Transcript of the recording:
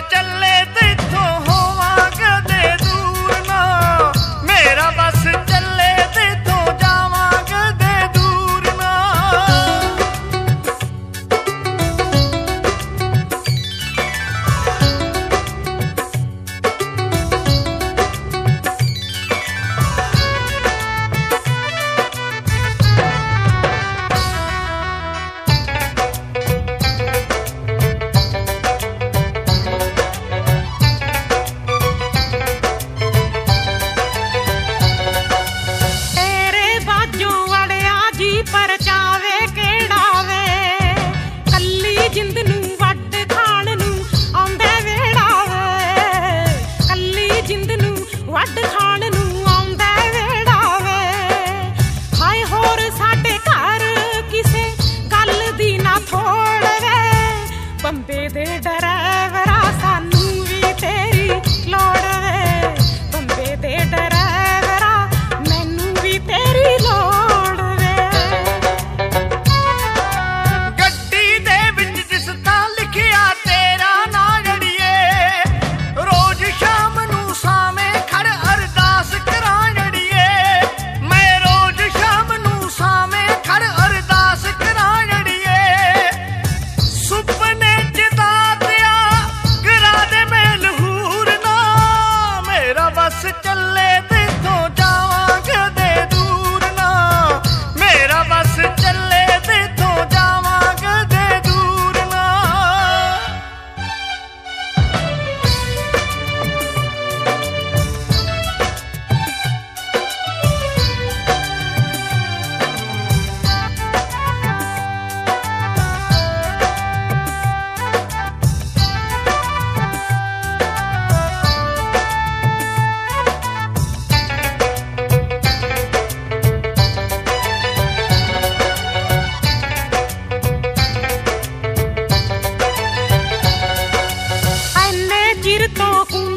ਚੱਲੇ ਤੇਥੋਂ ਹੋਵਾਂ ਕਦੇ ਦੂਰ ਨਾ, ਮੇਰਾ ਬਸ ਚੱਲੇ ਤੇਥੋਂ ਜਾਵਾਂ ਕਦੇ ਦੂਰ ਨਾ। ਪਰਚਾਵੇ ਕਿਹੜਾ ਵੇ, ਕੱਲੀ ਜਿੰਦ ਨੂੰ ਵੱਢ ਖਾਣ ਨੂੰ ਆਉਂਦਾ ਵੇੜਾ ਵੇ, ਕੱਲੀ ਜਿੰਦ ਨੂੰ ਵੱਢ ਖਾਣ ਨੂੰ ਆਉਂਦਾ ਵੇੜਾ ਵੇ। ਹਾਏ ਹੋਰ ਸਾਡੇ ਘਰ ਕਿਸੇ ਗੱਲ ਦੀ ਨਾ ਥੋੜ ਵੇ, ਬੰਬੇ ਦੇ ਡਰਾਈਵਰਾ ਸਾਨੂੰ ਵੀ ਤੇਰੀ ਲੋੜ ਵੇ, ਬੰਬੇ ਦੇ ਡਰਾਈਵਰਾ ਮੈਨੂੰ ਵੀ ਤੇਰੀ ਲੋੜ। ਬਸ ਚੱਲੇ ਤੇਥੋਂ ਜਾਵਾਂ ਕਦੇ ਦੂਰ ਨਾ, ਮੇਰਾ ਬਸ ਚੱਲੇ ਤੇਥੋਂ ਜਾਵਾਂ ਕਦੇ ਦੂਰ ਨਾ। ਚਿਰ ਤੋਂ